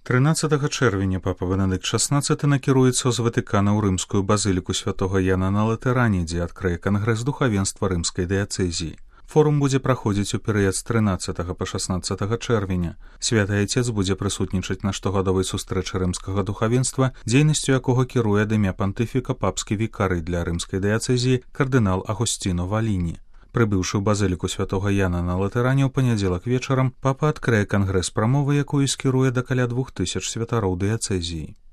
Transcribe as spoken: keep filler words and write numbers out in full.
трынаццатага чэрвеня папа Бенедыкт шаснаццаты накіруецца з Ватыкана ў рымскую базыліку святога Яна на Латэране, дзе адкрые кангрэс духавенства рымскай дыяцэзіі. Форум будзе праходзіць у перыяд з трынаццатага па шаснаццатага чэрвеня. Святы Айцец будзе прысутнічаць на штогадовай сустрэчы рымскага духавенства, дзейнасцю якога кіруе ад імя пантыфіка папскі вікарый для рымскай дыяцэзіі кардынал Агусціно Валіні. Прыбыўшы ў базыліку святога Яна на Латэране ў панядзелак вечарам, папа адкрые кангрэс прамовы, якую скіруе да каля двух тысяч святароў дыяцэзіі.